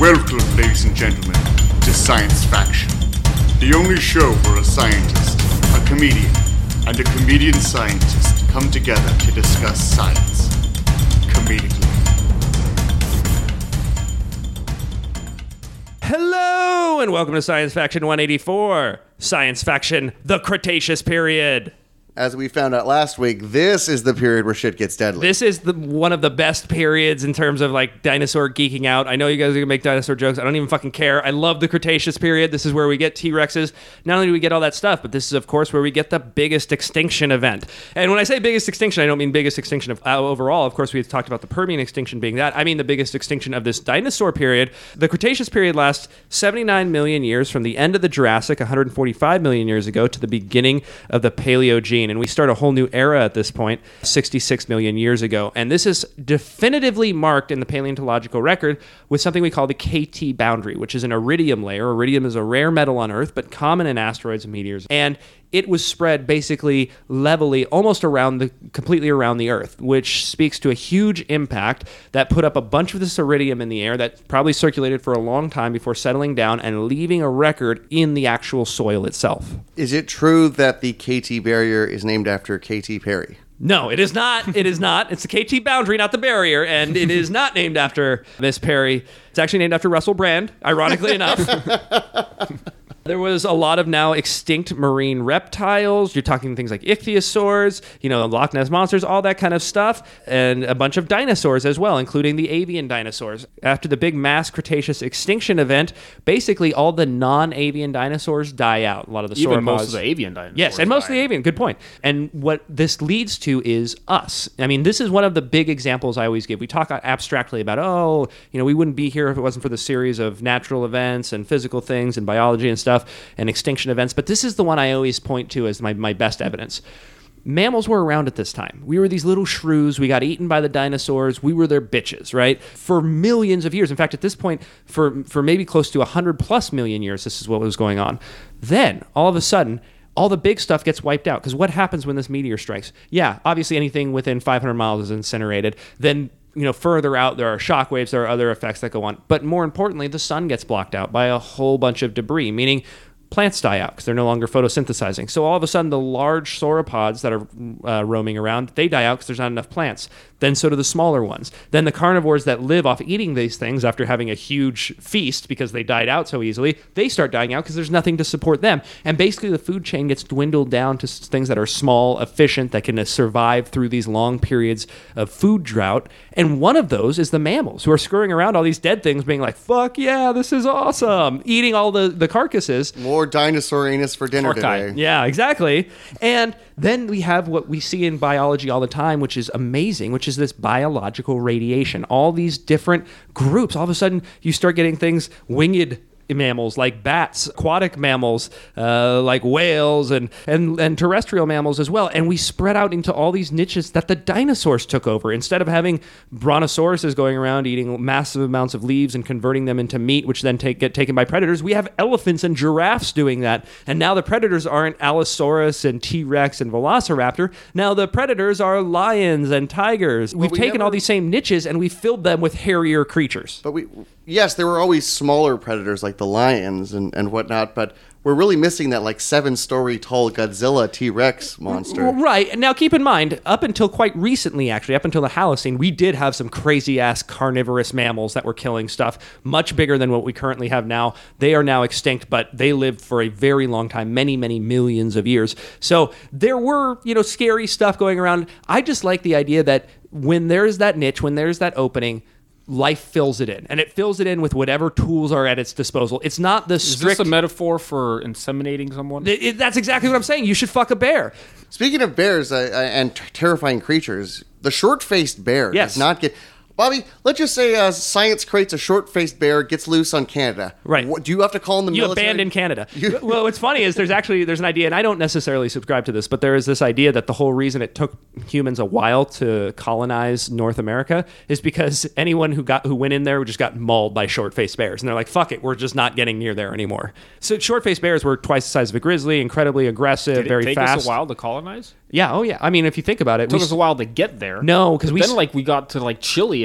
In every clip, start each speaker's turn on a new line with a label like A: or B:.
A: Welcome, ladies and gentlemen, to Science Faction, the only show where a scientist, a comedian, and a comedian scientist come together to discuss science comedically.
B: Hello, and welcome to Science Faction 184, Science Faction, the Cretaceous period.
C: As we found out last week, this is the period where shit gets deadly.
B: This is one of the best periods in terms of like dinosaur geeking out. I know you guys are gonna make dinosaur jokes. I don't even fucking care. I love the Cretaceous period. This is where we get T-Rexes. Not only do we get all that stuff, but this is of course where we get the biggest extinction event. And when I say biggest extinction, I don't mean biggest extinction of overall. Of course, we've talked about the Permian extinction being that. I mean the biggest extinction of this dinosaur period. The Cretaceous period lasts 79 million years from the end of the Jurassic, 145 million years ago, to the beginning of the Paleogene. And we start a whole new era at this point, 66 million years ago. And this is definitively marked in the paleontological record with something we call the KT boundary, which is an iridium layer. Iridium is a rare metal on Earth, but common in asteroids and meteors. And it was spread basically levelly, almost completely around the Earth, which speaks to a huge impact that put up a bunch of this iridium in the air that probably circulated for a long time before settling down and leaving a record in the actual soil itself.
C: Is it true that the KT barrier is named after Katy Perry?
B: No, it is not. It is not. It's the KT boundary, not the barrier, and it is not named after Miss Perry. It's actually named after Russell Brand, ironically enough. There was a lot of now extinct marine reptiles. You're talking things like ichthyosaurs, Loch Ness monsters, all that kind of stuff, and a bunch of dinosaurs as well, including the avian dinosaurs. After the big mass Cretaceous extinction event, basically all the non-avian dinosaurs die out. A lot of the sauropods.
D: Even most of the avian dinosaurs.
B: Yes, and most of the avian. Good point. And what this leads to is us. I mean, this is one of the big examples I always give. We talk abstractly about, we wouldn't be here if it wasn't for the series of natural events and physical things and biology and stuff and extinction events, but this is the one I always point to as my best evidence. Mammals were around at this time. We were these little shrews. We got eaten by the dinosaurs. We were their bitches, right? For millions of years. In fact, at this point, for maybe close to 100 plus million years, this is what was going on. Then, all of a sudden, all the big stuff gets wiped out. Because what happens when this meteor strikes? Yeah, obviously anything within 500 miles is incinerated. Then further out, there are shockwaves, there are other effects that go on. But more importantly, the sun gets blocked out by a whole bunch of debris, meaning plants die out because they're no longer photosynthesizing. So all of a sudden, the large sauropods that are roaming around, they die out because there's not enough plants. Then so do the smaller ones. Then the carnivores that live off eating these things after having a huge feast because they died out so easily, they start dying out because there's nothing to support them. And basically the food chain gets dwindled down to things that are small, efficient, that can survive through these long periods of food drought. And one of those is the mammals who are scurrying around all these dead things being like, fuck yeah, this is awesome. Eating all the carcasses.
C: More dinosaur anus for dinner today.
B: Yeah, exactly. And then we have what we see in biology all the time, which is amazing, which is this biological radiation. All these different groups. All of a sudden, you start getting things, winged mammals like bats, aquatic mammals like whales, and terrestrial mammals as well. And we spread out into all these niches that the dinosaurs took over. Instead of having brontosauruses going around eating massive amounts of leaves and converting them into meat, which then get taken by predators, we have elephants and giraffes doing that. And now the predators aren't Allosaurus and T-Rex and Velociraptor. Now the predators are lions and tigers. We've taken all these same niches and we filled them with hairier creatures.
C: But yes, there were always smaller predators like the lions and whatnot, but we're really missing that like 7-story tall Godzilla T-Rex monster.
B: Right. Now keep in mind, up until quite recently, actually, up until the Holocene, we did have some crazy-ass carnivorous mammals that were killing stuff much bigger than what we currently have now. They are now extinct, but they lived for a very long time, many, many millions of years. So there were, scary stuff going around. I just like the idea that when there's that niche, when there's that opening, life fills it in, and it fills it in with whatever tools are at its disposal. It's not the strict...
D: Is this a metaphor for inseminating someone?
B: That's exactly what I'm saying. You should fuck a bear.
C: Speaking of bears and terrifying creatures, the short-faced bear does not get... Bobby, let's just say science creates a short-faced bear, gets loose on Canada.
B: Right.
C: Do you have to call in the military?
B: You abandon Canada. Well, what's funny is there's an idea, and I don't necessarily subscribe to this, but there is this idea that the whole reason it took humans a while to colonize North America is because anyone who went in there just got mauled by short-faced bears. And they're like, fuck it, we're just not getting near there anymore. So short-faced bears were twice the size of a grizzly, incredibly aggressive, very fast.
D: Did it take us a while to colonize?
B: Yeah, oh yeah. I mean, if you think about it.
D: It took us a while to get there.
B: No, because
D: then we got to Chile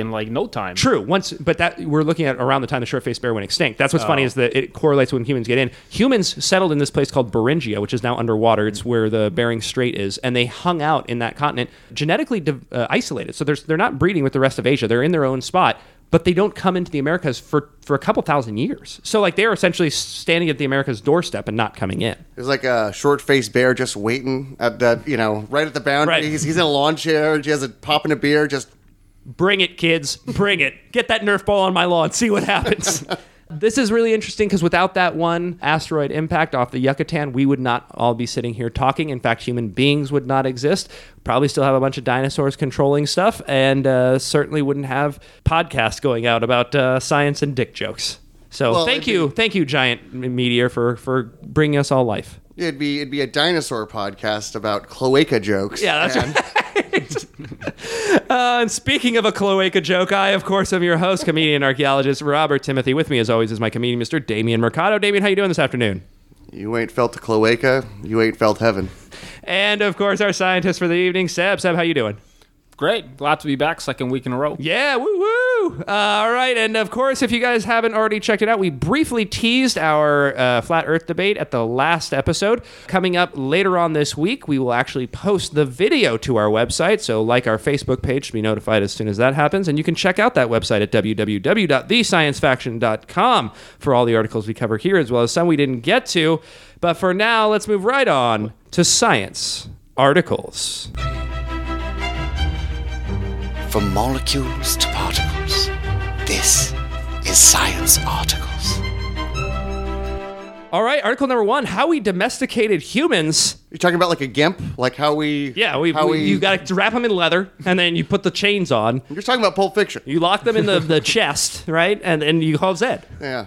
D: in like no time.
B: True. But that we're looking at around the time the short-faced bear went extinct. That's what's funny is that it correlates when humans get in. Humans settled in this place called Beringia, which is now underwater. It's where the Bering Strait is, and they hung out in that continent, genetically isolated. So they're not breeding with the rest of Asia. They're in their own spot, but they don't come into the Americas for a couple thousand years. So like they're essentially standing at the Americas doorstep and not coming in.
C: There's like a short-faced bear just waiting at that, right at the boundary.
B: Right.
C: He's in a lawn chair. He has a popping a beer. Just
B: bring it, kids. Bring it. Get that Nerf ball on my lawn. See what happens. This is really interesting because without that one asteroid impact off the Yucatan, we would not all be sitting here talking. In fact, human beings would not exist. Probably still have a bunch of dinosaurs controlling stuff, and certainly wouldn't have podcasts going out about science and dick jokes. So thank you, giant meteor, for bringing us all life.
C: It'd be a dinosaur podcast about cloaca jokes.
B: Yeah, that's right. And speaking of a cloaca joke, I, of course, am your host, comedian and archaeologist Robert Timothy. With me, as always, is my comedian, Mr. Damien Mercado. Damien, how you doing this afternoon?
C: You ain't felt the cloaca, you ain't felt heaven.
B: And, of course, our scientist for the evening, Seb. Seb, how you doing?
D: Great. Glad to be back, second week in a row.
B: Yeah, woo-woo! All right, and of course, if you guys haven't already checked it out, we briefly teased our Flat Earth debate at the last episode. Coming up later on this week, we will actually post the video to our website, so like our Facebook page to be notified as soon as that happens, and you can check out that website at www.thesciencefaction.com for all the articles we cover here, as well as some we didn't get to. But for now, let's move right on to science articles.
E: From molecules to particles, this is Science Articles.
B: All right, article number 1, how we domesticated humans.
C: You're talking about like a GIMP? Like how we...
B: Yeah, you got to wrap them in leather, and then you put the chains on.
C: You're talking about Pulp Fiction.
B: You lock them in the chest, right? And then you call Zed.
C: Yeah.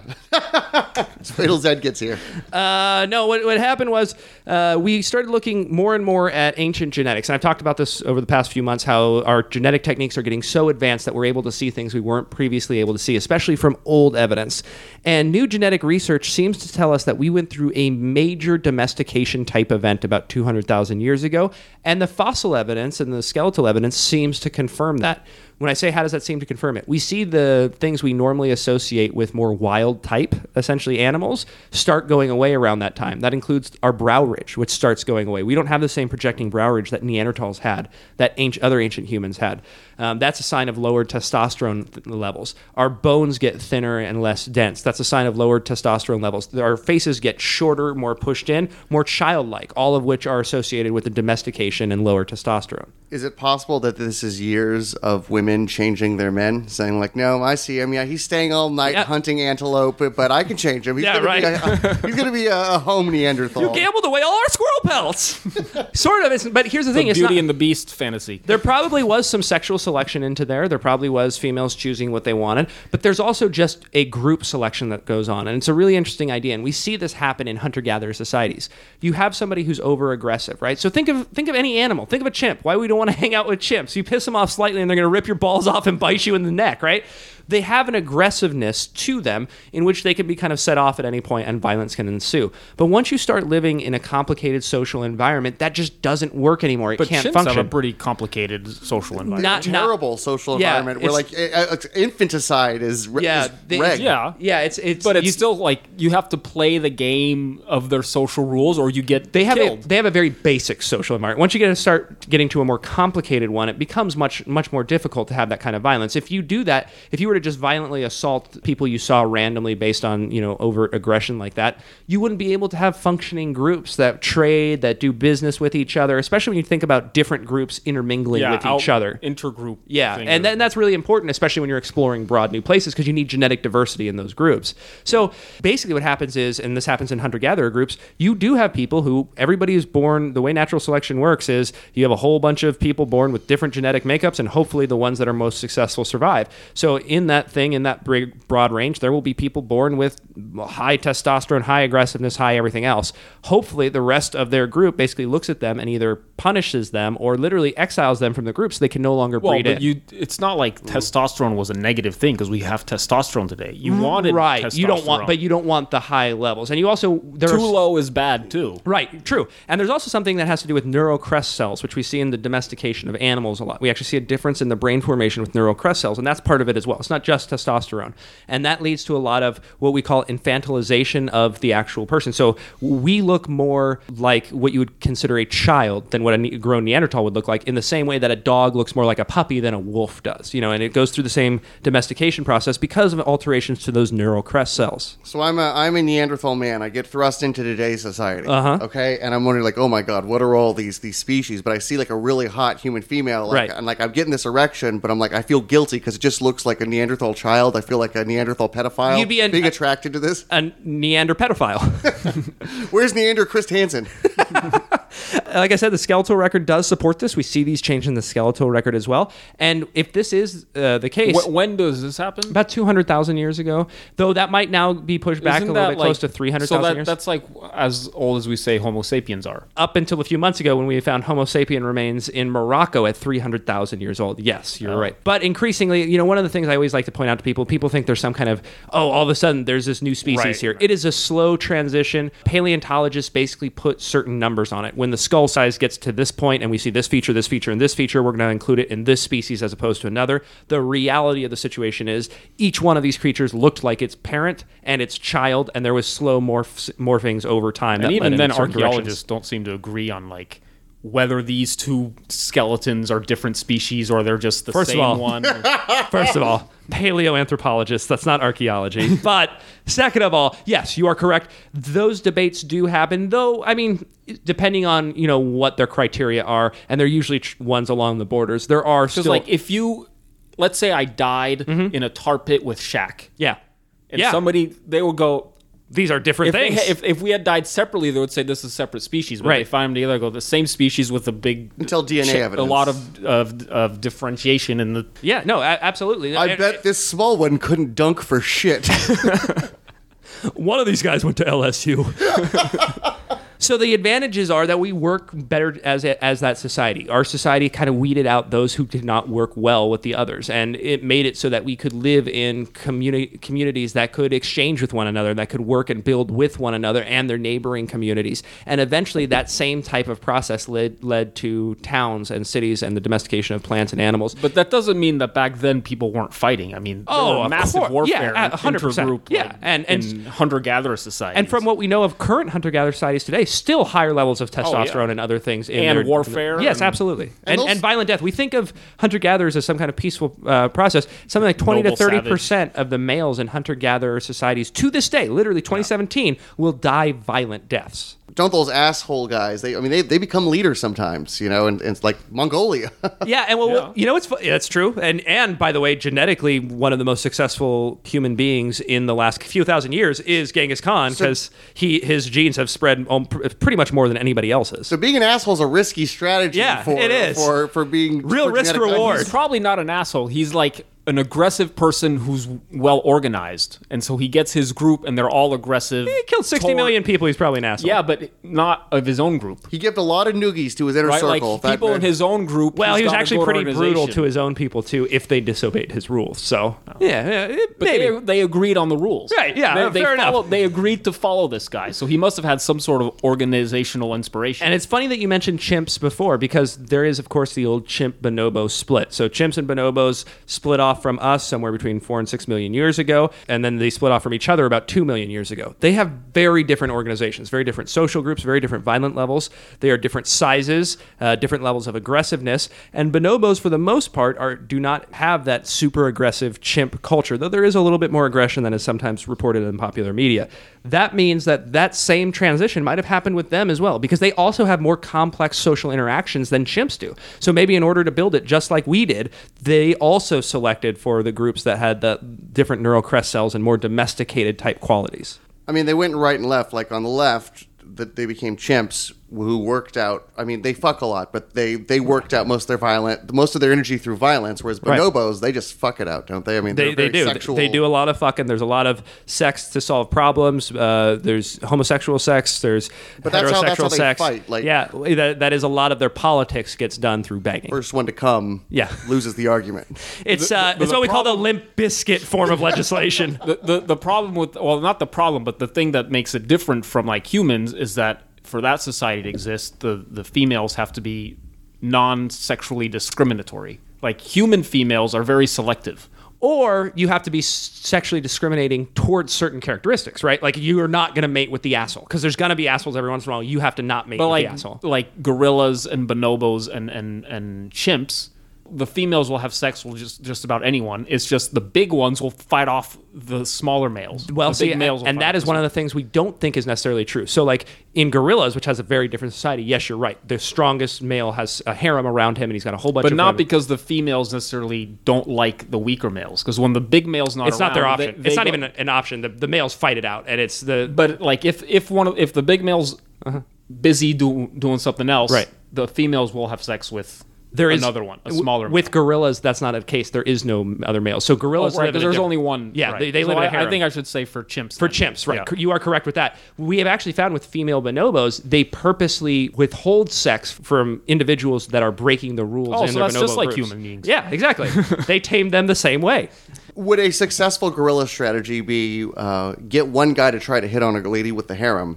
C: Wait till Zed gets here.
B: No, what happened was we started looking more and more at ancient genetics. And I've talked about this over the past few months, how our genetic techniques are getting so advanced that we're able to see things we weren't previously able to see, especially from old evidence. And new genetic research seems to tell us that we went through a major domestication type event about 200,000 years ago. And the fossil evidence and the skeletal evidence seems to confirm that. When I say how does that seem to confirm it, we see the things we normally associate with more wild type, essentially animals, start going away around that time. That includes our brow ridge, which starts going away. We don't have the same projecting brow ridge that Neanderthals had, that other ancient humans had. That's a sign of lowered testosterone levels. Our bones get thinner and less dense. That's a sign of lowered testosterone levels. Our faces get shorter, more pushed in, more childlike, all of which are associated with the domestication and lower testosterone.
C: Is it possible that this is years of women changing their men, saying like, no, I see him. Yeah, he's staying all night hunting antelope, but I can change him. He's going to be a home Neanderthal.
B: You gambled away all our squirrel pelts. Sort of. But here's the thing.
D: It's Beauty and the Beast fantasy.
B: There probably was some sexual selection into there. There probably was females choosing what they wanted. But there's also just a group selection that goes on. And it's a really interesting idea. And we see this happen in hunter-gatherer societies. You have somebody who's over-aggressive, right? So think of any animal. Think of a chimp. Why we don't want to hang out with chimps? You piss them off slightly and they're going to rip your balls off and bite you in the neck, right? They have an aggressiveness to them in which they can be kind of set off at any point and violence can ensue. But once you start living in a complicated social environment, that just doesn't work anymore. It can't function.
D: But chimps have a pretty complicated social environment.
C: Terrible social environment where like infanticide is reg.
B: Yeah, it's
D: but it's still like you have to play the game of their social rules or you get killed.
B: They have a very basic social environment. Once you start getting to a more complicated one, it becomes much more difficult to have that kind of violence. If you do that, if you were to just violently assault people you saw randomly based on, overt aggression like that, you wouldn't be able to have functioning groups that trade, that do business with each other, especially when you think about different groups intermingling with each other.
D: Intergroup.
B: Yeah, and that's really important, especially when you're exploring broad new places, because you need genetic diversity in those groups. So basically what happens is, and this happens in hunter-gatherer groups, you do have people who, everybody is born, the way natural selection works is you have a whole bunch of people born with different genetic makeups, and hopefully the ones that are most successful survive. So in that thing, in that broad range, there will be people born with high testosterone, high aggressiveness, high everything else. Hopefully, the rest of their group basically looks at them and either punishes them or literally exiles them from the group so they can no longer breed in.
D: It's not like testosterone was a negative thing because we have testosterone today. You wanted testosterone.
B: You don't want the high levels. And you also...
D: Too low is bad, too.
B: Right, true. And there's also something that has to do with neural crest cells, which we see in the domestication of animals a lot. We actually see a difference in the brain formation with neural crest cells, and that's part of it as well. It's not just testosterone. And that leads to a lot of what we call infantilization of the actual person. So we look more like what you would consider a child than what a grown Neanderthal would look like, in the same way that a dog looks more like a puppy than a wolf does. And it goes through the same domestication process because of alterations to those neural crest cells.
C: So I'm a Neanderthal man. I get thrust into today's society. Okay, and I'm wondering, like, oh my God, what are all these species? But I see like a really hot human female, and like I'm getting this erection, but I'm like, I feel guilty because it just looks like a Neanderthal child. I feel like a Neanderthal pedophile.
B: You'd be
C: being attracted to this.
B: A Neander pedophile.
C: Where's Neander Chris Hansen?
B: Like I said, the skeletal record does support this. We see these changes in the skeletal record as well. And if this is the case...
D: When does this happen?
B: About 200,000 years ago. Though that might now be pushed back a little bit close to 300,000 years.
D: That's like as old as we say Homo sapiens are.
B: Up until a few months ago when we found Homo sapien remains in Morocco at 300,000 years old. Yes, you're right. But increasingly, one of the things I always like to point out to people think there's some kind of, all of a sudden there's this new species here. It is a slow transition. Paleontologists basically put certain numbers on it. When the skull size gets to this point and we see this feature, and this feature, we're going to include it in this species as opposed to another. The reality of the situation is each one of these creatures looked like its parent and its child, and there was slow morphings over time.
D: And even then, archaeologists don't seem to agree on like whether these two skeletons are different species or they're just the same one.
B: First of all, paleoanthropologists, that's not archaeology. But second of all, yes, you are correct. Those debates do happen, though, depending on, what their criteria are, and they're usually ones along the borders. There are still...
D: Because, like, if you... Let's say I died in a tar pit with Shaq.
B: Yeah.
D: And somebody, they would go...
B: These are different things.
D: If we had died separately, they would say this is a separate species. But they find them together, go the same species with a big...
C: Until DNA evidence.
D: A lot of differentiation in the...
B: Yeah, no, absolutely.
C: I bet this small one couldn't dunk for shit.
B: One of these guys went to LSU. So the advantages are that we work better as that society. Our society kind of weeded out those who did not work well with the others, and it made it so that we could live in communities that could exchange with one another, that could work and build with one another and their neighboring communities. And eventually that same type of process led to towns and cities and the domestication of plants and animals.
D: But that doesn't mean that back then people weren't fighting. There were massive warfare,
B: 100%.
D: And in hunter-gatherer societies.
B: And from what we know of current hunter-gatherer societies today, still higher levels of testosterone and other things in their
D: warfare.
B: Yes, absolutely. And violent death. We think of hunter-gatherers as some kind of peaceful process. Something like 20 to 30% of the males in hunter-gatherer societies to this day, literally 2017, will die violent deaths.
C: Don't those asshole guys? They become leaders sometimes, and it's like Mongolia.
B: Yeah, and it's that's true. And by the way, genetically, one of the most successful human beings in the last few thousand years is Genghis Khan, because his genes have spread pretty much more than anybody else's.
C: So being an asshole is a risky strategy.
B: It is
C: for being
B: real risk reward.
D: He's probably not an asshole. He's like an aggressive person who's well organized, and so he gets his group and they're all aggressive.
B: He killed 60 million people. He's probably an asshole.
D: Yeah, but not of his own group.
C: He gave a lot of noogies to his inner circle.
D: Like people in his own group.
B: Well, he was actually pretty brutal to his own people too if they disobeyed his rules. So
D: maybe they agreed on the rules.
B: Right? Yeah, fair enough.
D: They agreed to follow this guy, so he must have had some sort of organizational inspiration.
B: And it's funny that you mentioned chimps before, because there is, of course, the old chimp-bonobo split. So chimps and bonobos split off from us somewhere between 4 and 6 million years ago, and then they split off from each other about 2 million years ago. They have very different organizations, very different social groups, very different violent levels. They are different sizes, different levels of aggressiveness, and bonobos, for the most part, do not have that super aggressive chimp culture, though there is a little bit more aggression than is sometimes reported in popular media. That means that same transition might have happened with them as well, because they also have more complex social interactions than chimps do. So maybe in order to build it just like we did, they also selected for the groups that had the different neural crest cells and more domesticated type qualities.
C: They went right and left. Like on the left, that they became chimps, who worked out. I mean, they fuck a lot, but they worked out most of their energy through violence. Whereas bonobos, they just fuck it out, don't they? I mean,
B: they do.
C: Sexual.
B: They do a lot of fucking. There's a lot of sex to solve problems. There's homosexual sex. There's heterosexual
C: that's how they
B: sex.
C: fight. Like,
B: yeah, that is a lot of their politics gets done through begging.
C: First one to come, loses the argument.
B: It's what we call the Limp Bizkit form of legislation.
D: The problem with, well, not the problem, but the thing that makes it different from like humans is that for that society to exist, the females have to be non-sexually discriminatory. Like human females are very selective.
B: Or you have to be sexually discriminating towards certain characteristics, right? Like you are not going to mate with the asshole because there's going to be assholes every once in a while. You have to not mate with the asshole.
D: Like gorillas and bonobos and chimps, the females will have sex with just about anyone. It's just the big ones will fight off the smaller males.
B: Well, see, and that is one of the things we don't think is necessarily true. So, like in gorillas, which has a very different society, yes, you're right. The strongest male has a harem around him, and he's got a whole bunch.
D: But
B: of
D: not because the females necessarily don't like the weaker males. Because when the big male's not,
B: it's not their option. It's not even an option. The males fight it out, and it's the.
D: But like if the big male's busy doing something else, right, the females will have sex with. There is another one, a smaller male.
B: With gorillas, that's not a case. There is no other male. So gorillas,
D: because there's only one.
B: Yeah,
D: right.
B: they live in a harem.
D: I think I should say for chimps.
B: For chimps, right? Yeah. You are correct with that. We have actually found with female bonobos, they purposely withhold sex from individuals that are breaking the rules.
D: Oh,
B: in
D: so
B: their
D: that's
B: bonobo
D: just like
B: groups.
D: human beings.
B: Yeah, exactly. They tame them the same way.
C: Would a successful gorilla strategy be get one guy to try to hit on a lady with the harem,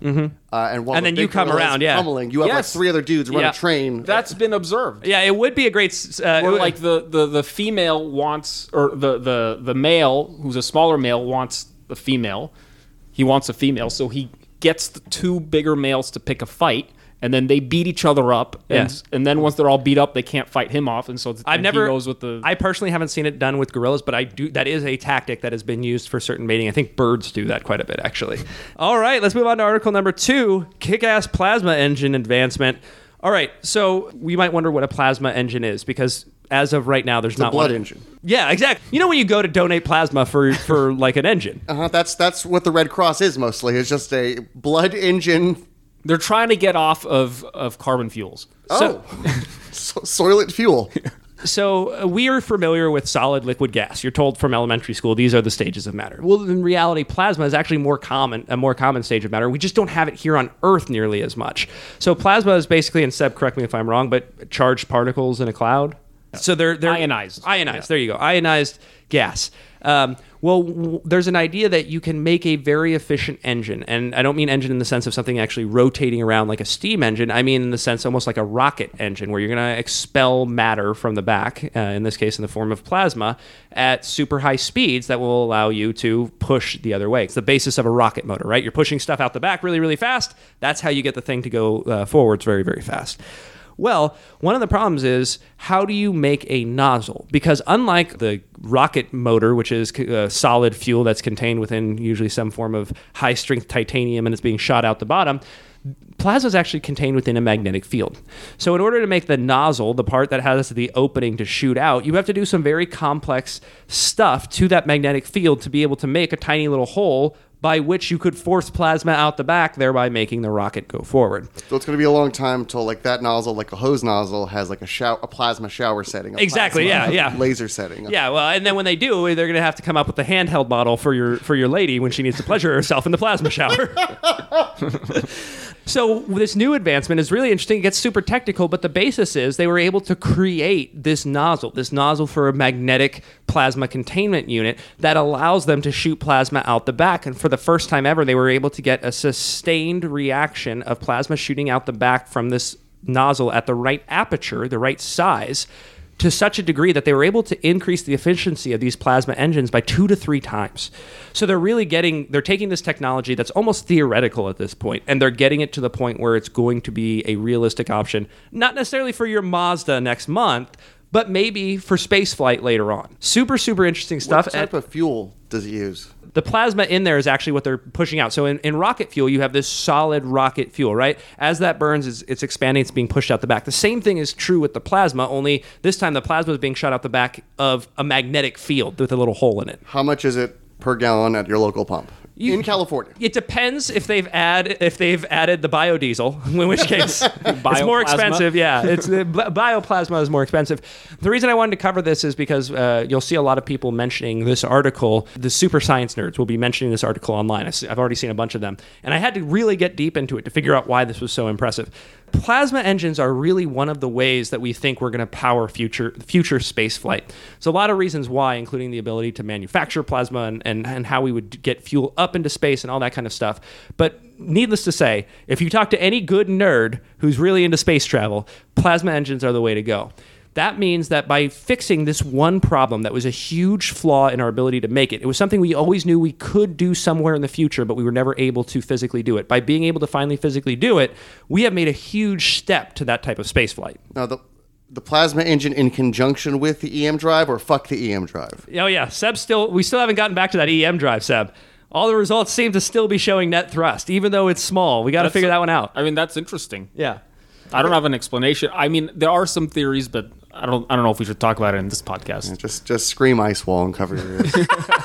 C: and then
B: you come around,
C: pummeling, you have like 3 other dudes run a train.
D: That's been observed.
B: Yeah, it would be a great.
D: Or like the female wants, or the male who's a smaller male wants the female. He wants a female, so he gets the 2 bigger males to pick a fight. And then they beat each other up, and then once they're all beat up, they can't fight him off, and so he goes with the.
B: I personally haven't seen it done with gorillas, but I do. That is a tactic that has been used for certain mating. I think birds do that quite a bit, actually. All right, let's move on to article number 2: kick-ass plasma engine advancement. All right, so we might wonder what a plasma engine is because as of right now, there's not
C: a blood
B: one.
C: engine.
B: Yeah, exactly. You know when you go to donate plasma for like an engine.
C: That's what the Red Cross is mostly. It's just a blood engine.
D: They're trying to get off of carbon fuels.
C: Soylent fuel.
B: So we are familiar with solid, liquid, gas. You're told from elementary school these are the stages of matter. Well, in reality, plasma is actually a more common stage of matter. We just don't have it here on Earth nearly as much. So plasma is basically, and Seb, correct me if I'm wrong, but charged particles in a cloud. So they're
D: ionized.
B: Ionized. Yeah. There you go. Ionized gas. There's an idea that you can make a very efficient engine. And I don't mean engine in the sense of something actually rotating around like a steam engine. I mean in the sense almost like a rocket engine where you're going to expel matter from the back, in this case in the form of plasma, at super high speeds that will allow you to push the other way. It's the basis of a rocket motor, right? You're pushing stuff out the back really, really fast. That's how you get the thing to go forwards very, very fast. Well, one of the problems is how do you make a nozzle? Because unlike the rocket motor, which is solid fuel that's contained within usually some form of high-strength titanium and it's being shot out the bottom, plasma is actually contained within a magnetic field. So in order to make the nozzle, the part that has the opening to shoot out, you have to do some very complex stuff to that magnetic field to be able to make a tiny little hole by which you could force plasma out the back, thereby making the rocket go forward.
C: So it's going to be a long time till like that nozzle, like a hose nozzle, has like a plasma shower setting.
B: Exactly. Yeah.
C: Laser setting.
B: Yeah. Well, and then when they do, they're going to have to come up with a handheld model for your lady when she needs to pleasure herself in the plasma shower. So this new advancement is really interesting. It gets super technical, but the basis is they were able to create this nozzle for a magnetic plasma containment unit that allows them to shoot plasma out the back. And for the first time ever, they were able to get a sustained reaction of plasma shooting out the back from this nozzle at the right aperture, the right size, to such a degree that they were able to increase the efficiency of these plasma engines by 2 to 3 times. So they're taking this technology that's almost theoretical at this point, and they're getting it to the point where it's going to be a realistic option, not necessarily for your Mazda next month, but maybe for space flight later on. Super, super interesting stuff.
C: What type of fuel does it use?
B: The plasma in there is actually what they're pushing out. So in rocket fuel, you have this solid rocket fuel, right? As that burns, it's expanding, it's being pushed out the back. The same thing is true with the plasma, only this time the plasma is being shot out the back of a magnetic field with a little hole in it.
C: How much is it per gallon at your local pump? in California.
B: It depends if they've added the biodiesel, in which case it's more expensive. Yeah, it's bioplasma is more expensive. The reason I wanted to cover this is because you'll see a lot of people mentioning this article. The super science nerds will be mentioning this article online. I've already seen a bunch of them, and I had to really get deep into it to figure out why this was so impressive. Plasma engines are really one of the ways that we think we're going to power future space flight. So a lot of reasons why, including the ability to manufacture plasma and how we would get fuel up into space and all that kind of stuff. But needless to say, if you talk to any good nerd who's really into space travel, plasma engines are the way to go. That means that by fixing this one problem that was a huge flaw in our ability to make it, it was something we always knew we could do somewhere in the future, but we were never able to physically do it. By being able to finally physically do it, we have made a huge step to that type of spaceflight.
C: Now, the plasma engine in conjunction with the EM drive, or fuck the EM drive?
B: Oh yeah, we still haven't gotten back to that EM drive, Seb. All the results seem to still be showing net thrust, even though it's small. We got to figure that one out.
D: I mean, that's interesting.
B: Yeah.
D: I don't have an explanation. I mean, there are some theories, but I don't know if we should talk about it in this podcast.
C: Yeah, just scream ice wall and cover your ears.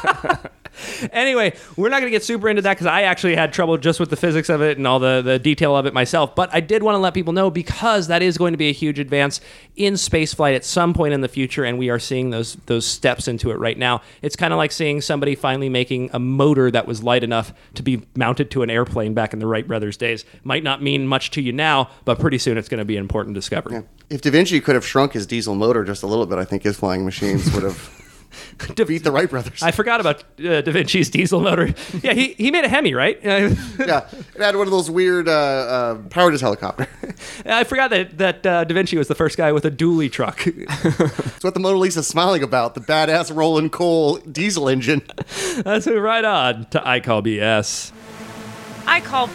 B: Anyway, we're not going to get super into that because I actually had trouble just with the physics of it and all the detail of it myself. But I did want to let people know because that is going to be a huge advance in spaceflight at some point in the future, and we are seeing those steps into it right now. It's kind of like seeing somebody finally making a motor that was light enough to be mounted to an airplane back in the Wright brothers' days. Might not mean much to you now, but pretty soon it's going to be an important discovery.
C: Yeah. If Da Vinci could have shrunk his diesel motor just a little bit, I think his flying machines would have beat the Wright brothers.
B: I forgot about Da Vinci's diesel motor. Yeah, he made a Hemi, right?
C: Yeah, it had one of those weird powered helicopter.
B: I forgot that Da Vinci was the first guy with a dually truck.
C: That's what the Mona Lisa's smiling about, the badass rolling coal diesel engine.
B: That's right on to I Call BS.
F: I call.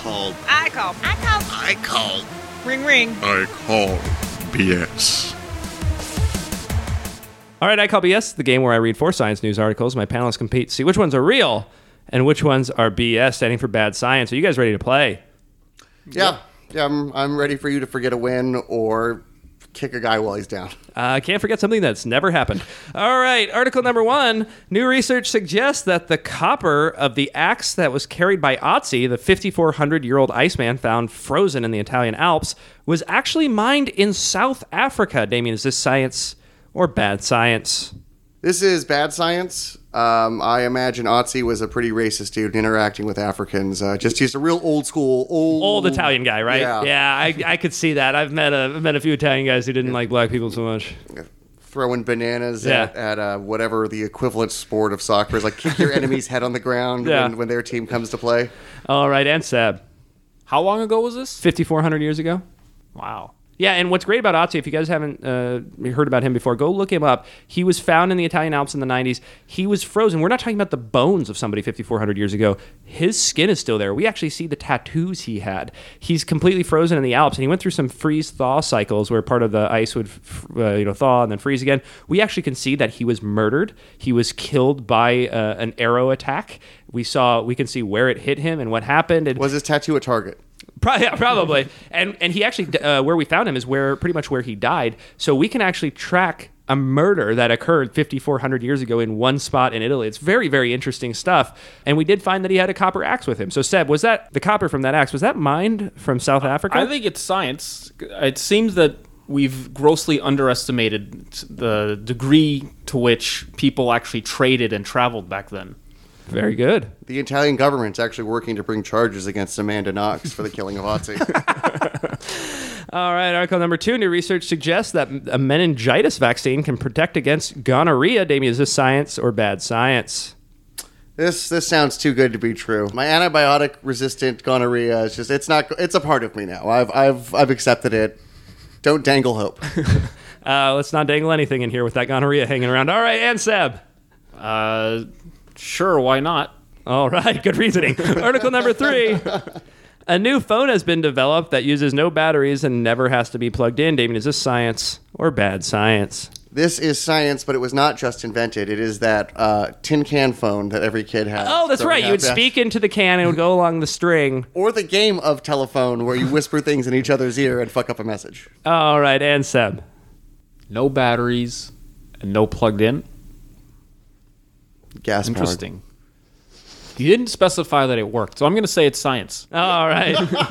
F: Ring, ring.
A: I call BS.
B: All right, I Call BS, the game where I read 4 science news articles. My panelists compete to see which ones are real and which ones are BS, standing for bad science. Are you guys ready to play?
C: Yeah, I'm ready for you to forget a win or kick a guy while he's down.
B: Can't forget something that's never happened. All right, article number 1. New research suggests that the copper of the axe that was carried by Ötzi, the 5,400-year-old Iceman found frozen in the Italian Alps, was actually mined in South Africa. Damien, is this science or bad science?
C: This is bad science. I imagine Ötzi was a pretty racist dude interacting with Africans. He's a real old
B: Italian guy, right? Yeah, I could see that. I've met a few Italian guys who didn't like black people so much.
C: Throwing bananas at whatever the equivalent sport of soccer is, like kick your enemy's head on the ground when their team comes to play.
B: All right, and Seb.
D: How long ago was this?
B: 5,400 years ago.
D: Wow.
B: Yeah, and what's great about Ötzi, if you guys haven't heard about him before, go look him up. He was found in the Italian Alps in the 90s. He was frozen. We're not talking about the bones of somebody 5,400 years ago. His skin is still there. We actually see the tattoos he had. He's completely frozen in the Alps, and he went through some freeze-thaw cycles where part of the ice would thaw and then freeze again. We actually can see that he was murdered. He was killed by an arrow attack. We can see where it hit him and what happened.
C: Was his tattoo a target?
B: Probably. And he actually, where we found him is pretty much where he died. So we can actually track a murder that occurred 5,400 years ago in one spot in Italy. It's very, very interesting stuff. And we did find that he had a copper axe with him. So Seb, was that the copper from that axe, was that mined from South Africa?
D: I think it's science. It seems that we've grossly underestimated the degree to which people actually traded and traveled back then.
B: Very good.
C: The Italian government's actually working to bring charges against Amanda Knox for the killing of Ötzi.
B: All right, article number 2. New research suggests that a meningitis vaccine can protect against gonorrhea. Damien, is this science or bad science?
C: This sounds too good to be true. My antibiotic-resistant gonorrhea is it's a part of me now. I've accepted it. Don't dangle hope.
B: Let's not dangle anything in here with that gonorrhea hanging around. All right, and Seb.
D: Sure, why not?
B: All right, good reasoning. Article number 3. A new phone has been developed that uses no batteries and never has to be plugged in. Damien, is this science or bad science?
C: This is science, but it was not just invented. It is that tin can phone that every kid has.
B: Oh, that's right. You would speak into the can and it would go along the string.
C: Or the game of telephone where you whisper things in each other's ear and fuck up a message.
B: All right, and Seb.
D: No batteries and no plugged in.
C: Gas
D: Interesting. You didn't specify that it worked, so I'm going to say it's science.
B: All right.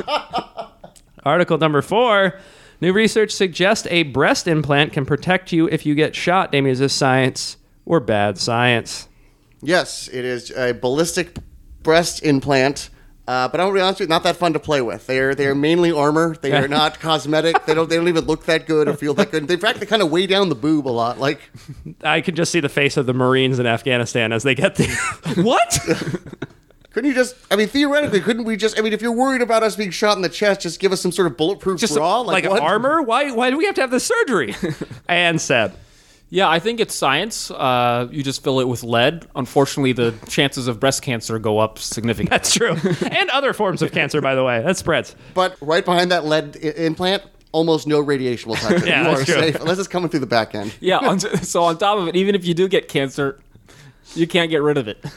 B: Article number 4. New research suggests a breast implant can protect you if you get shot. Damien, is this science or bad science?
C: Yes, it is a ballistic breast implant. But I'll be honest with you, not that fun to play with. They are mainly armor. They are not cosmetic. They don't even look that good or feel that good. In fact, they kind of weigh down the boob a lot. Like,
B: I can just see the face of the Marines in Afghanistan as they get the what?
C: couldn't you just? I mean, theoretically, couldn't we just? I mean, if you're worried about us being shot in the chest, just give us some sort of bulletproof bra,
B: like
C: what?
B: armor. Why do we have to have the surgery? And Seb.
D: Yeah, I think it's science. You just fill it with lead. Unfortunately, the chances of breast cancer go up significantly.
B: That's true. And other forms of cancer, by the way. That spreads.
C: But right behind that lead implant, almost no radiation will touch it.
B: Yeah,
C: you
B: that's
C: are
B: true.
C: safe, unless it's coming through the back end.
D: Yeah, so on top of it, even if you do get cancer, you can't get rid of it.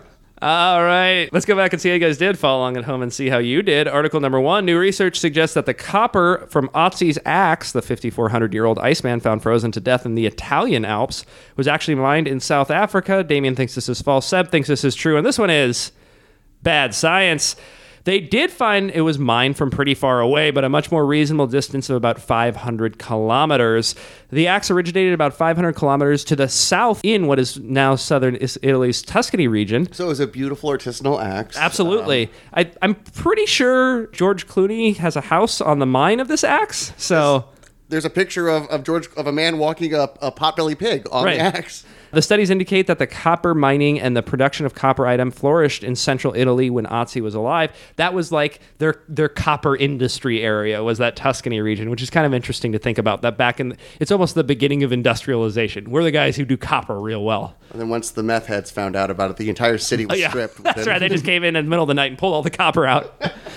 B: All right. Let's go back and see how you guys did. Follow along at home and see how you did. Article number 1. New research suggests that the copper from Ötzi's axe, the 5,400-year-old Iceman found frozen to death in the Italian Alps, was actually mined in South Africa. Damien thinks this is false. Seb thinks this is true. And this one is bad science. They did find it was mined from pretty far away, but a much more reasonable distance of about 500 kilometers. The axe originated about 500 kilometers to the south in what is now southern Italy's Tuscany region.
C: So it was a beautiful artisanal axe.
B: Absolutely. I'm pretty sure George Clooney has a house on the mine of this axe. So
C: there's a picture of a man walking a potbelly pig on the axe.
B: The studies indicate that the copper mining and the production of copper item flourished in central Italy when Ötzi was alive. That was like their copper industry area, was that Tuscany region, which is kind of interesting to think about. That back in, it's almost the beginning of industrialization. We're the guys who do copper real well.
C: And then once the meth heads found out about it, the entire city was stripped.
B: That's right. They just came in the middle of the night and pulled all the copper out.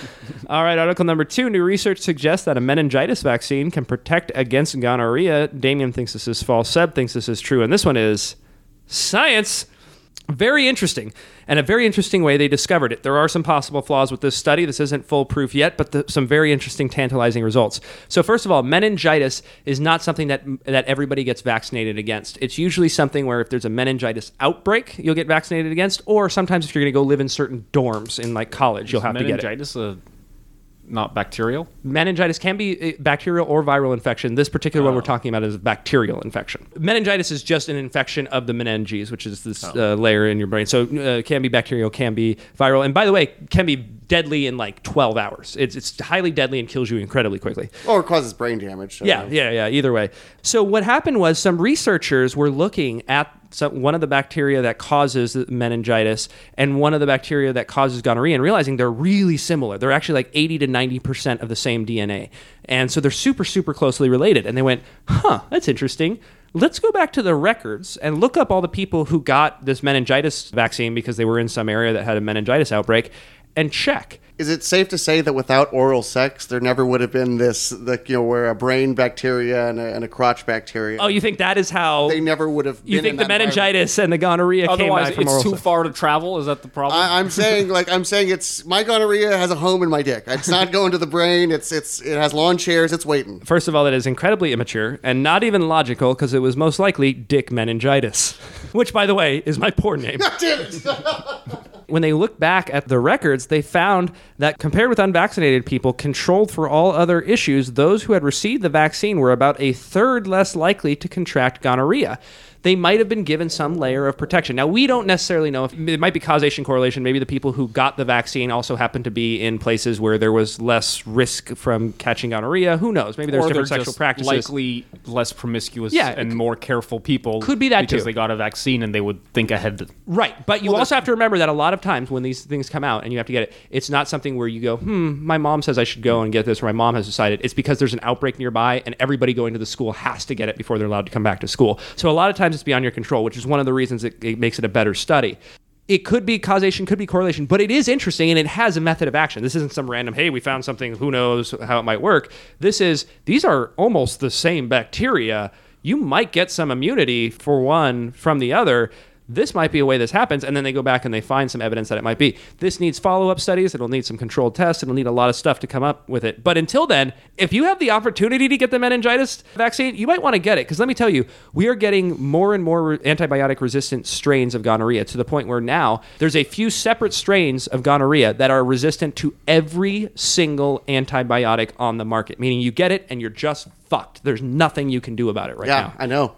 B: All right, article number 2. New research suggests that a meningitis vaccine can protect against gonorrhea. Damien thinks this is false. Seb thinks this is true. And this one is science. Very interesting. And a very interesting way they discovered it. There are some possible flaws with this study. This isn't foolproof yet, but some very interesting, tantalizing results. So first of all, meningitis is not something that everybody gets vaccinated against. It's usually something where if there's a meningitis outbreak, you'll get vaccinated against, or sometimes if you're going to go live in certain dorms in like college, you'll have to get it.
D: Meningitis not bacterial?
B: Meningitis can be bacterial or viral infection. This particular one we're talking about is a bacterial infection. Meningitis is just an infection of the meninges, which is this layer in your brain. So it can be bacterial, can be viral. And by the way, can be deadly in like 12 hours. It's highly deadly and kills you incredibly quickly.
C: Or it causes brain damage. So.
B: Yeah, either way. So what happened was some researchers were looking at one of the bacteria that causes meningitis and one of the bacteria that causes gonorrhea and realizing they're really similar. They're actually like 80 to 90% of the same DNA. And so they're super, super closely related. And they went, that's interesting. Let's go back to the records and look up all the people who got this meningitis vaccine because they were in some area that had a meningitis outbreak and check.
C: Is it safe to say that without oral sex, there never would have been this, where a brain bacteria and a crotch bacteria?
B: Oh, you think that is how
C: they never would have?
B: You think the meningitis and the gonorrhea came back from oral sex?
D: It's too far to travel. Is that the problem?
C: I'm saying it's my gonorrhea has a home in my dick. It's not going to the brain. It has lawn chairs. It's waiting.
B: First of all, it is incredibly immature and not even logical because it was most likely dick meningitis, which, by the way, is my porn name.
C: Damn it.
B: When they looked back at the records, they found that compared with unvaccinated people, controlled for all other issues, those who had received the vaccine were about a third less likely to contract gonorrhea. They might have been given some layer of protection. Now, we don't necessarily know if it might be causation correlation. Maybe the people who got the vaccine also happened to be in places where there was less risk from catching gonorrhea. Who knows? Maybe there's different sexual practices.
D: Likely less promiscuous and more careful people.
B: Could be that
D: because
B: too.
D: they got a vaccine and they would think ahead.
B: Right. But you also have to remember that a lot of times when these things come out and you have to get it, it's not something where you go, my mom says I should go and get this, or my mom has decided. It's because there's an outbreak nearby and everybody going to the school has to get it before they're allowed to come back to school. So a lot of times it's beyond your control, which is one of the reasons it makes it a better study. It could be causation, could be correlation, but it is interesting and it has a method of action. This isn't some random, hey, we found something, who knows how it might work. These are almost the same bacteria. You might get some immunity for one from the other. this might be a way this happens, and then they go back and they find some evidence that it might be. This needs follow-up studies. It'll need some controlled tests. It'll need a lot of stuff to come up with it. But until then, if you have the opportunity to get the meningitis vaccine, you might want to get it, because let me tell you, we are getting more and more antibiotic-resistant strains of gonorrhea, to the point where now there's a few separate strains of gonorrhea that are resistant to every single antibiotic on the market, meaning you get it and you're just fucked. There's nothing you can do about it right now.
C: Yeah, I know.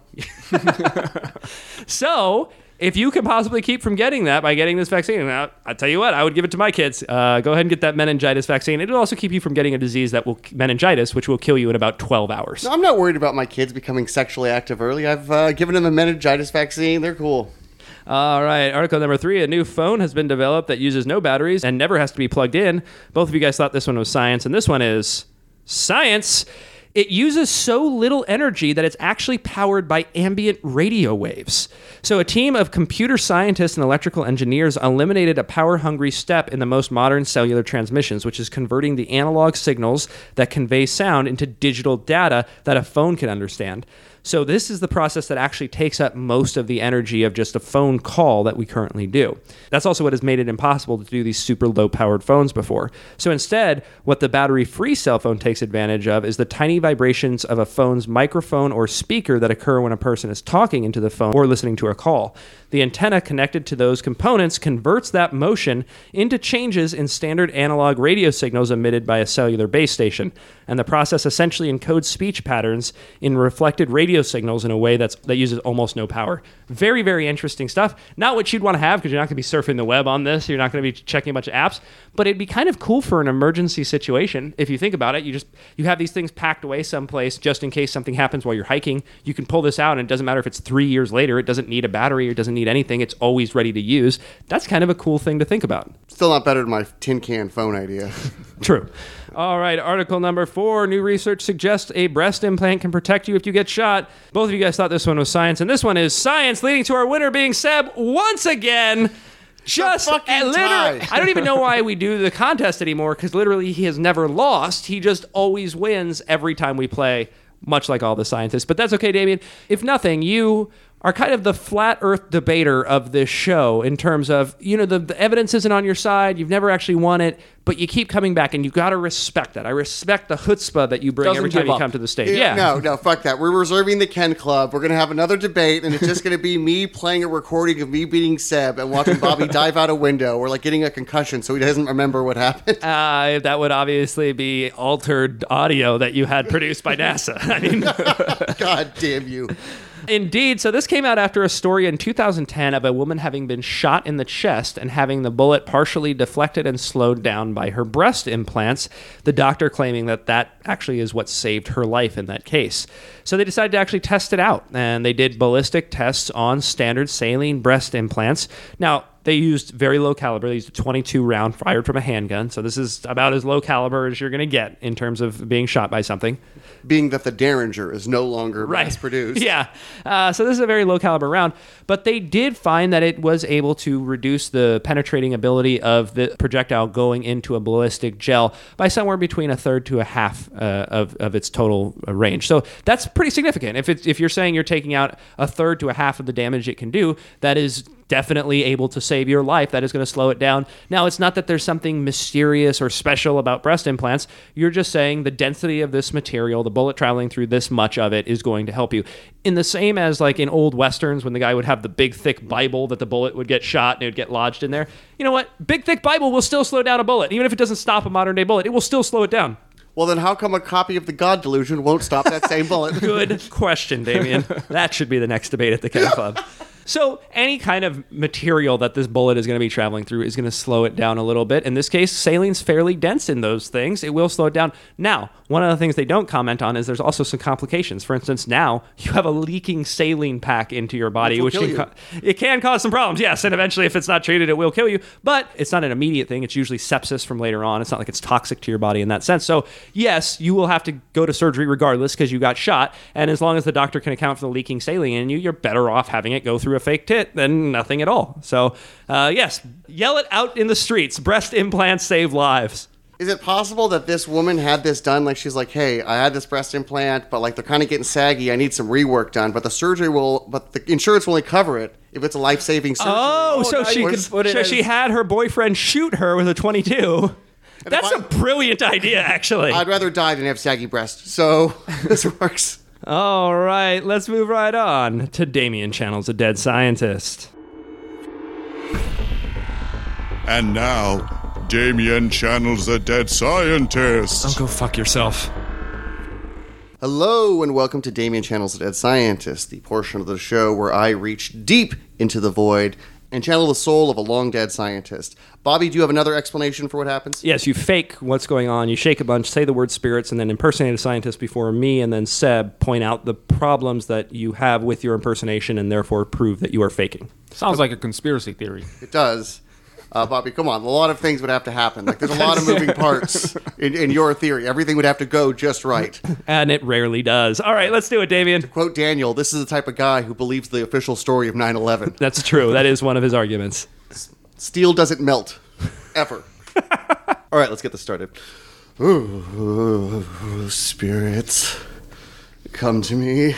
B: So, if you can possibly keep from getting that by getting this vaccine, I tell you what, I would give it to my kids. Go ahead and get that meningitis vaccine. It'll also keep you from getting a disease meningitis, which will kill you in about 12 hours.
C: No, I'm not worried about my kids becoming sexually active early. I've given them the meningitis vaccine. They're cool.
B: All right, article number 3. A new phone has been developed that uses no batteries and never has to be plugged in. Both of you guys thought this one was science, and this one is science. It uses so little energy that it's actually powered by ambient radio waves. So a team of computer scientists and electrical engineers eliminated a power-hungry step in the most modern cellular transmissions, which is converting the analog signals that convey sound into digital data that a phone can understand. So this is the process that actually takes up most of the energy of just a phone call that we currently do. That's also what has made it impossible to do these super low-powered phones before. So instead, what the battery-free cell phone takes advantage of is the tiny vibrations of a phone's microphone or speaker that occur when a person is talking into the phone or listening to a call. The antenna connected to those components converts that motion into changes in standard analog radio signals emitted by a cellular base station. And the process essentially encodes speech patterns in reflected radio signals in a way that uses almost no power. Very, very interesting stuff. Not what you'd want to have, because you're not going to be surfing the web on this. You're not going to be checking a bunch of apps. But it'd be kind of cool for an emergency situation. If you think about it, you have these things packed away someplace just in case something happens while you're hiking. You can pull this out, and it doesn't matter if it's 3 years later. It doesn't need a battery. It doesn't need anything. It's always ready to use. That's kind of a cool thing to think about.
C: Still not better than my tin can phone idea.
B: True. All right, article number 4. New research suggests a breast implant can protect you if you get shot. Both of you guys thought this one was science, and this one is science, leading to our winner being Seb once again. Just literally, I don't even know why we do the contest anymore, because literally he has never lost. He just always wins every time we play, much like all the scientists. But that's okay, Damien. If nothing, you are kind of the flat earth debater of this show in terms of, the evidence isn't on your side. You've never actually won it, but you keep coming back, and you've got to respect that. I respect the chutzpah that you bring every time you come to the stage. Yeah.
C: No, fuck that. We're reserving the Ken Club. We're going to have another debate, and it's just going to be me playing a recording of me beating Seb and watching Bobby dive out a window, or like getting a concussion so he doesn't remember what happened.
B: That would obviously be altered audio that you had produced by NASA. I mean,
C: God damn you.
B: Indeed. So this came out after a story in 2010 of a woman having been shot in the chest and having the bullet partially deflected and slowed down by her breast implants, the doctor claiming that actually is what saved her life in that case. So they decided to actually test it out, and they did ballistic tests on standard saline breast implants. Now, they used very low caliber. They used a 22 round fired from a handgun. So this is about as low caliber as you're going to get in terms of being shot by something.
C: Being that the Derringer is no longer mass produced.
B: Yeah. So this is a very low caliber round. But they did find that it was able to reduce the penetrating ability of the projectile going into a ballistic gel by somewhere between a third to a half of its total range. So that's pretty significant. If you're saying you're taking out a third to a half of the damage it can do, that is definitely able to save your life. That is going to slow it down. Now, it's not that there's something mysterious or special about breast implants. You're just saying the density of this material, the bullet traveling through this much of it, is going to help you. In the same as like in old Westerns when the guy would have the big, thick Bible that the bullet would get shot and it would get lodged in there. You know what? Big, thick Bible will still slow down a bullet. Even if it doesn't stop a modern-day bullet, it will still slow it down.
C: Well, then how come a copy of the God Delusion won't stop that same bullet?
B: Good question, Damien. That should be the next debate at the Ken Club. So any kind of material that this bullet is going to be traveling through is going to slow it down a little bit. In this case, saline's fairly dense in those things. It will slow it down. Now, one of the things they don't comment on is there's also some complications. For instance, now you have a leaking saline pack into your body, which can cause some problems. Yes, and eventually if it's not treated, it will kill you. But it's not an immediate thing. It's usually sepsis from later on. It's not like it's toxic to your body in that sense. So yes, you will have to go to surgery regardless because you got shot. And as long as the doctor can account for the leaking saline in you, you're better off having it go through a fake tit than nothing at all. So yes, yell it out in the streets. Breast implants save lives.
C: Is it possible that this woman had this done? Like she's like, hey, I had this breast implant, but like they're kind of getting saggy. I need some rework done, but the insurance will only cover it. If it's a life-saving surgery.
B: Oh, so
D: now you can put it
B: she
D: as-
B: had her boyfriend shoot her with a 22. That's
C: if
B: a brilliant idea, actually.
C: I'd rather die than have saggy breasts. So this works.
B: All right, let's move right on to Damien Channels, A Dead Scientist.
A: And now, Damien channels a dead scientist.
B: Go fuck yourself.
C: Hello and welcome to Damien Channels A Dead Scientist, the portion of the show where I reach deep into the void and channel the soul of a long-dead scientist. Bobby, do you have another explanation for what happens?
B: Yes, you fake what's going on, you shake a bunch, say the word spirits, and then impersonate a scientist before me and then Seb point out the problems that you have with your impersonation and therefore prove that you are faking.
D: Sounds like a conspiracy theory.
C: It does. Bobby, come on. A lot of things would have to happen. Like, there's a lot of moving parts in your theory. Everything would have to go just right.
B: And it rarely does. All right, let's do it, Damien.
C: Quote Daniel, this is the type of guy who believes the official story of 9/11.
B: That's true. That is one of his arguments.
C: Steel doesn't melt. Ever. All right, let's get this started. Spirits, come to me.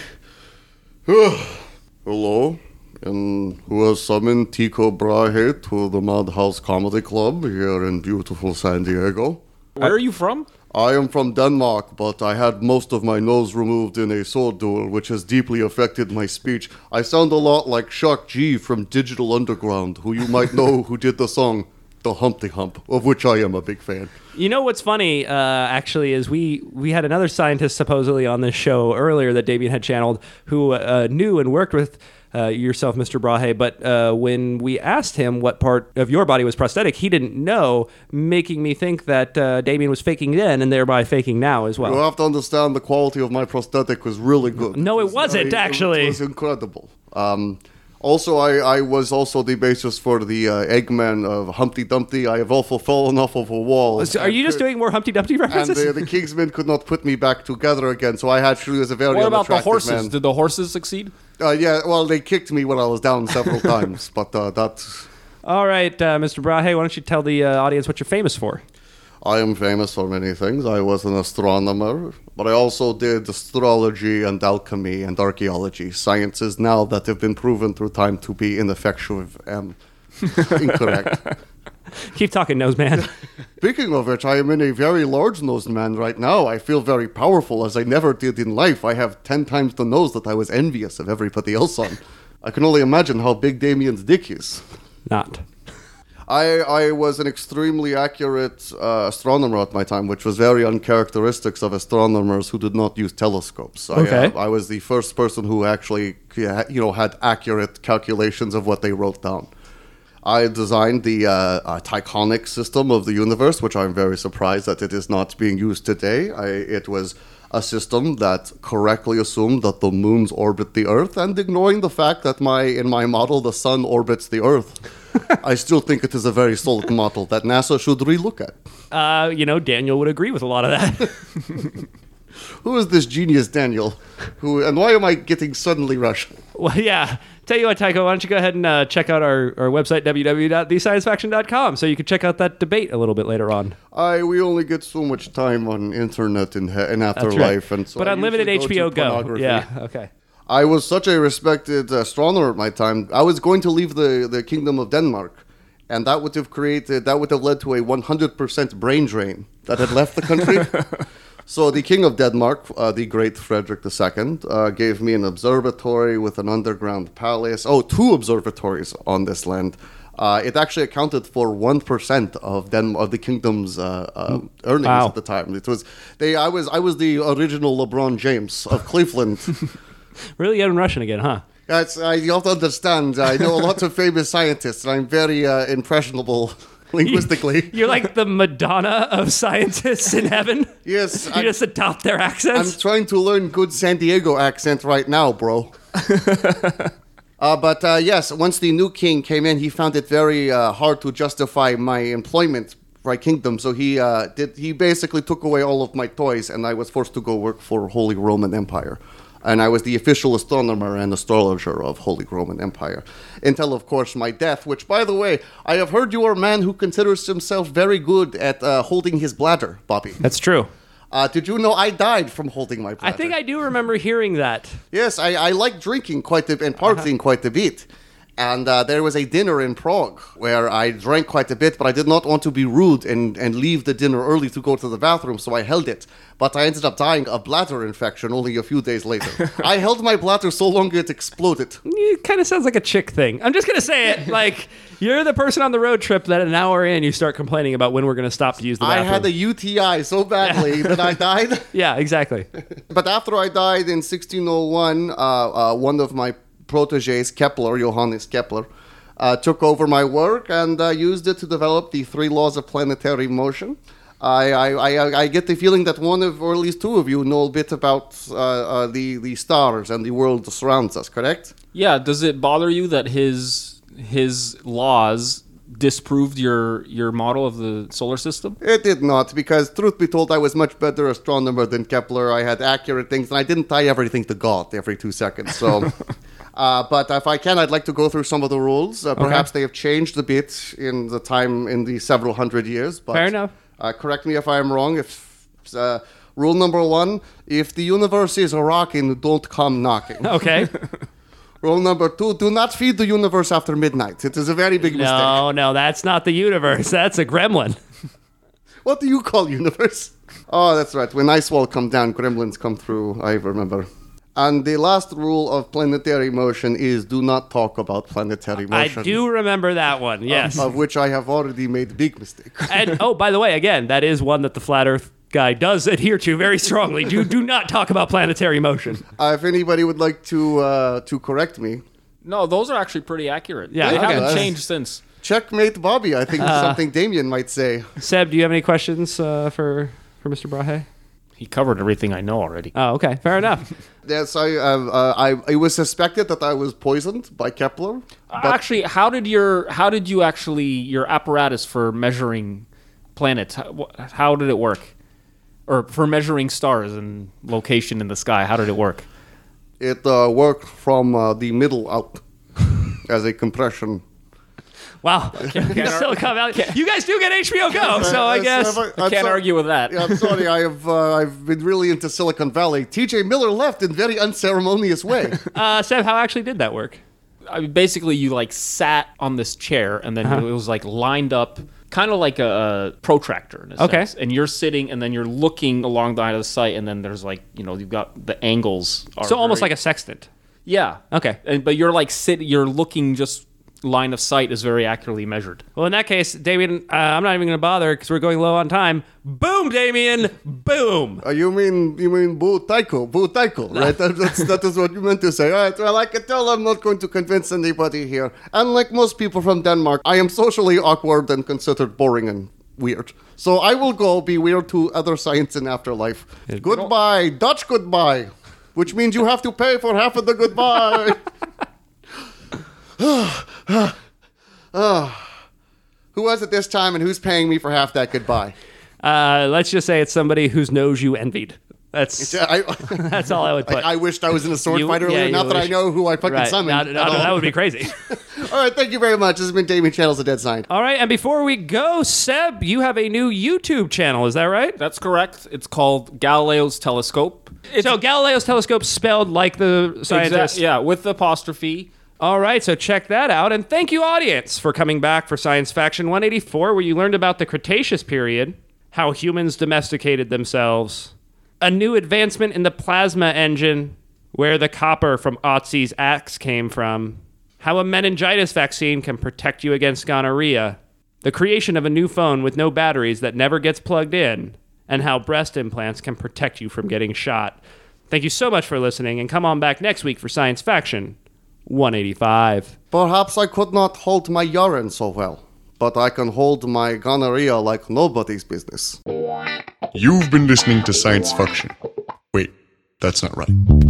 C: Hello, and who has summoned Tycho Brahe to the Madhouse Comedy Club here in beautiful San Diego?
D: Where are you from?
C: I am from Denmark, but I had most of my nose removed in a sword duel, which has deeply affected my speech. I sound a lot like Shock G from Digital Underground, who you might know who did the song The Humpty Hump, of which I am a big fan.
B: You know what's funny, actually, is we had another scientist supposedly on this show earlier that Damien had channeled who knew and worked with yourself, Mr. Brahe, but when we asked him what part of your body was prosthetic, he didn't know, making me think that Damien was faking then and thereby faking now as well.
C: You have to understand the quality of my prosthetic was really good.
B: No, it wasn't, actually.
C: It was incredible. Also, I was also the basis for the Eggman of Humpty Dumpty. I have also fallen off of a wall.
B: So are you just doing more Humpty Dumpty
C: And
B: references?
C: the Kingsmen could not put me back together again, so I actually was a very
D: What about the
C: unattractive
D: horses?
C: man.
D: Did the horses succeed?
C: Yeah, well, they kicked me when I was down several times, but that's...
B: All right, Mr. Brahe, why don't you tell the audience what you're famous for?
C: I am famous for many things. I was an astronomer, but I also did astrology and alchemy and archaeology, sciences now that have been proven through time to be ineffective and incorrect.
B: Keep talking, nose man.
C: Speaking of which, I am in a very large-nosed man right now. I feel very powerful, as I never did in life. I have 10 times the nose that I was envious of everybody else on. I can only imagine how big Damien's dick is.
B: Not.
C: I was an extremely accurate astronomer at my time, which was very uncharacteristic of astronomers who did not use telescopes.
B: Okay.
C: I was the first person who actually, had accurate calculations of what they wrote down. I designed the Tychonic system of the universe, which I'm very surprised that it is not being used today. It was a system that correctly assumed that the moons orbit the Earth, and ignoring the fact that in my model the sun orbits the Earth. I still think it is a very solid model that NASA should relook at.
B: Daniel would agree with a lot of that.
C: Who is this genius Daniel? And why am I getting suddenly Russian?
B: Well, yeah. Tell you what, Tycho, why don't you go ahead and check out our website, www.thesciencefaction.com, so you can check out that debate a little bit later on.
C: We only get so much time on internet in afterlife.
B: Right.
C: And so
B: but
C: I
B: unlimited
C: usually
B: HBO
C: to
B: Go.
C: pornography.
B: Yeah, okay.
C: I was such a respected astronomer at my time. I was going to leave the Kingdom of Denmark, and that would have led to a 100% brain drain that had left the country. So the King of Denmark, the great Frederick II, gave me an observatory with an underground palace. Oh, 2 observatories on this land. It actually accounted for 1% of the kingdom's earnings at the time. I was the original LeBron James of Cleveland.
B: Really getting Russian again, huh?
C: You have to understand, I know a lot of famous scientists, and I'm very impressionable linguistically.
B: You're like the Madonna of scientists in heaven?
C: Yes.
B: You just adopt their
C: I'm
B: accents?
C: trying to learn good San Diego accent right now, bro. But yes, once the new king came in, he found it very hard to justify my employment by kingdom, so he basically took away all of my toys, and I was forced to go work for Holy Roman Empire. And I was the official astronomer and astrologer of Holy Roman Empire. Until, of course, my death, which, by the way, I have heard you are a man who considers himself very good at holding his bladder, Bobby.
B: That's true.
C: Did you know I died from holding my bladder?
B: I think I do remember hearing that.
C: Yes, I like drinking quite a bit and partying quite a bit. And there was a dinner in Prague where I drank quite a bit, but I did not want to be rude and leave the dinner early to go to the bathroom, so I held it. But I ended up dying of bladder infection only a few days later. I held my bladder so long it exploded.
B: It kind of sounds like a chick thing. I'm just going to say it. Like, you're the person on the road trip that an hour in, you start complaining about when we're going to stop to use the bathroom.
C: I had a UTI so badly that I died.
B: Yeah, exactly.
C: But after I died in 1601, one of my proteges, Kepler, Johannes Kepler, took over my work and used it to develop the 3 laws of planetary motion. I get the feeling that one of, or at least two of you, know a bit about the stars and the world that surrounds us, correct?
D: Yeah, does it bother you that his laws disproved your model of the solar system?
C: It did not, because truth be told, I was much better astronomer than Kepler. I had accurate things, and I didn't tie everything to God every 2 seconds, so... but if I can, I'd like to go through some of the rules. Perhaps they have changed a bit in the several hundred years. But,
B: fair enough.
C: Correct me if I'm wrong. Rule number 1, if the universe is rocking, don't come knocking.
B: Okay.
C: Rule number 2, do not feed the universe after midnight. It is a very big mistake.
B: No, that's not the universe. That's a gremlin.
C: What do you call universe? Oh, that's right. When ice wall come down, gremlins come through. I remember. And the last rule of planetary motion is do not talk about planetary motion.
B: I do remember that one, yes.
C: Of which I have already made big mistake.
B: And, oh, by the way, again, that is one that the Flat Earth guy does adhere to very strongly. Do not talk about planetary motion.
C: If anybody would like to correct me.
D: No, those are actually pretty accurate.
B: Yeah,
D: they
B: okay.
D: haven't changed since.
C: Checkmate Bobby, I think is something Damien might say.
B: Seb, do you have any questions for Mr. Brahe?
D: He covered everything I know already.
B: Oh, okay. Fair enough.
C: Yes, I was suspected that I was poisoned by Kepler.
D: Actually, how did your apparatus for measuring planets, how did it work? Or for measuring stars and location in the sky, how did it work?
C: It worked from the middle out as a compression.
B: Wow. Silicon Valley. You guys do get HBO Go, so I guess.
D: I can't argue with that.
C: Yeah, I'm sorry. I've been really into Silicon Valley. TJ Miller left in very unceremonious way.
B: Seb, how actually did that work?
D: I mean, basically, you like sat on this chair, and then it was like lined up, kind of like a protractor in a sense. And you're sitting, and then you're looking along the line of the sight, and then there's like, you've got the angles.
B: So almost like a sextant.
D: Yeah.
B: Okay.
D: But you're like you're looking just. Line of sight is very accurately measured.
B: Well, in that case, Damien, I'm not even going to bother because we're going low on time. Boom, Damien! Boom!
C: You mean boo taiko, right? That is what you meant to say. All right, well, I can tell I'm not going to convince anybody here. Unlike most people from Denmark, I am socially awkward and considered boring and weird. So I will go be weird to other science and afterlife. Goodbye, Dutch goodbye, which means you have to pay for half of the goodbye. Who was it this time and who's paying me for half that goodbye?
B: Let's just say it's somebody whose nose you envied. That's all I would put.
C: I wished I was in a sword fight earlier. Not that I know who I fucking summoned.
B: That would be crazy.
C: All right, thank you very much. This has been Damien Channels of Dead Science.
B: All right, and before we go, Seb, you have a new YouTube channel. Is that right?
D: That's correct. It's called Galileo's Telescope.
B: So Galileo's Telescope spelled like the scientist.
D: Yeah, with the apostrophe.
B: All right, so check that out. And thank you, audience, for coming back for Science Faction 184, where you learned about the Cretaceous period, how humans domesticated themselves, a new advancement in the plasma engine, where the copper from Otzi's axe came from, how a meningitis vaccine can protect you against gonorrhea, the creation of a new phone with no batteries that never gets plugged in, and how breast implants can protect you from getting shot. Thank you so much for listening, and come on back next week for Science Faction 185.
C: Perhaps I could not hold my urine so well, but I can hold my gonorrhea like nobody's business.
A: You've been listening to Science Faction. Wait, that's not right.